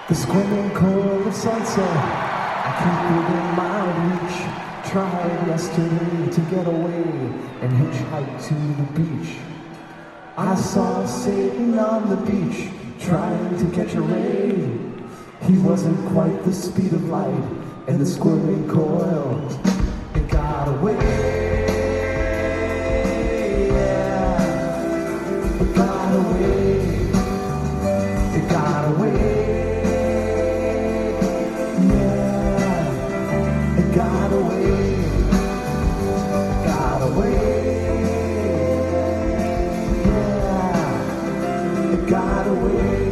The swimming coil of sunset, I keep within my reach. Tried yesterday to get away and hitchhike to the beach. I saw Satan on the beach, trying to catch a ray. He wasn't quite the speed of light, and the squirming coil, it got away. Yeah, it got away. It got away. Got away, got away, yeah, it got away.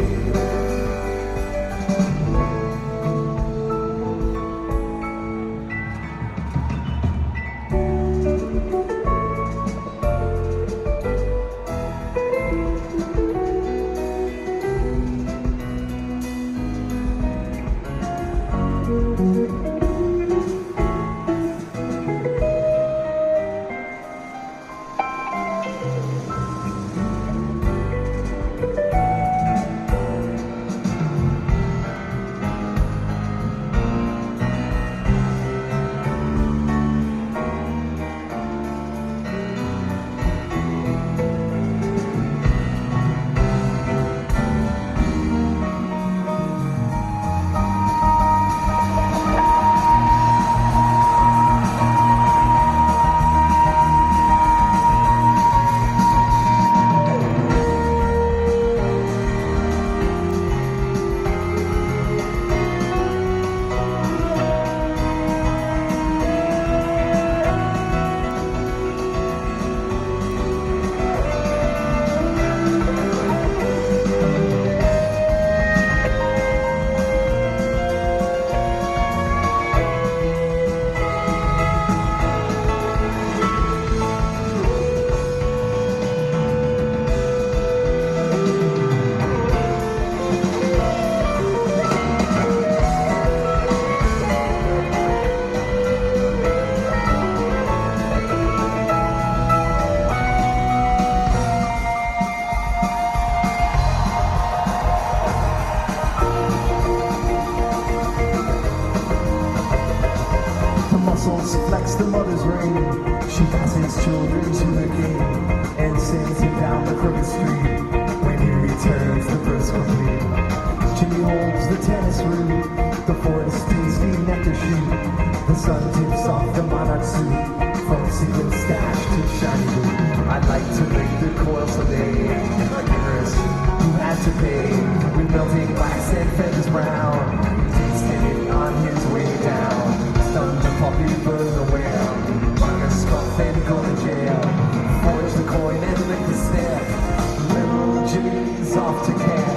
Flex the mother's ring. She passes children to the game and sends him down the crooked street. When he returns, the verse complete. Jimmy holds the tennis root, the forest tasty nectar shoot. The sun tips off the monarch suit, from secret stash to shiny boot. I'd like to break the coil someday, like Icarus, who had to pay with melting wax and feathers brown. Tasted it on his way down. Stunned the puppy, burned the whale. Rung a scuff and go to jail. Forged the coin and licked the step. Little Jimmy's off to camp.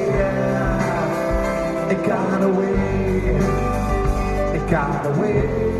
It got away.